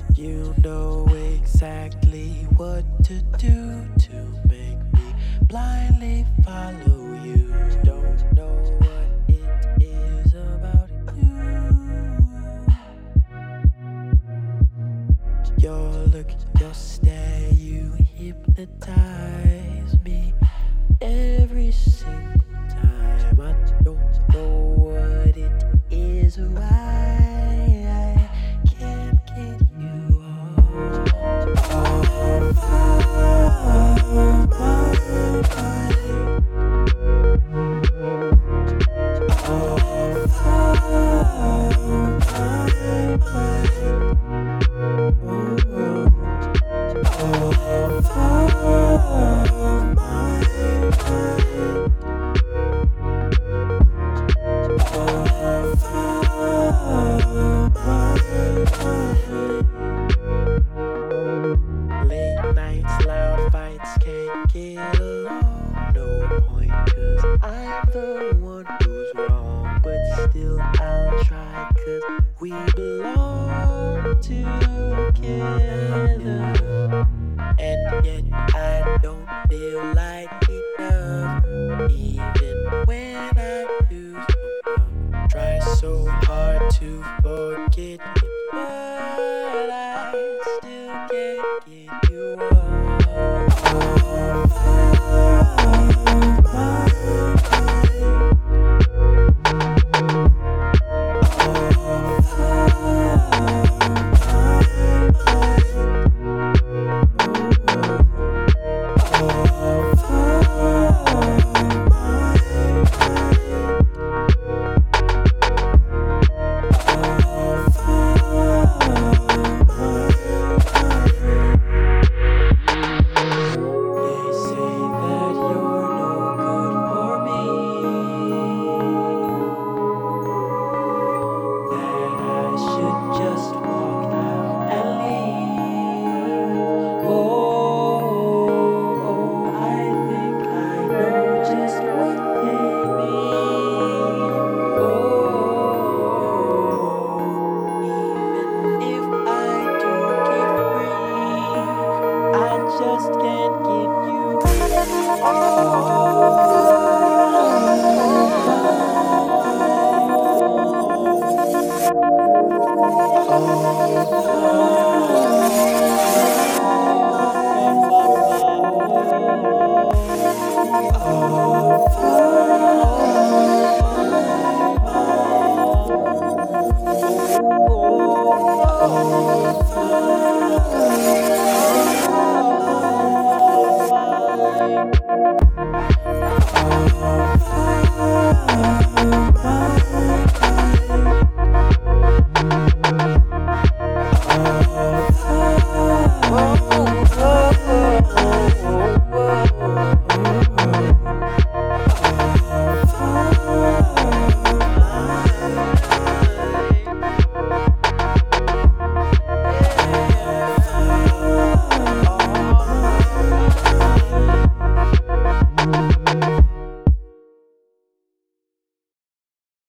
You know exactly what to do to make me blindly follow you. Don't know what it is about you. Your look, your stare, you hypnotize me every single time. I don't know what it is, why I can't get you off late nights, loud fights, can't get along. No point, 'cause I'm the one who's wrong. But still, I'll try, 'cause we belong together. And yet, I don't feel like enough. Even when I do so, try so hard to forget you, but I still can't get you just walk out and leave. Oh, I think I know just what they mean. Oh, even if I do keep free, I just can't get you. Oh,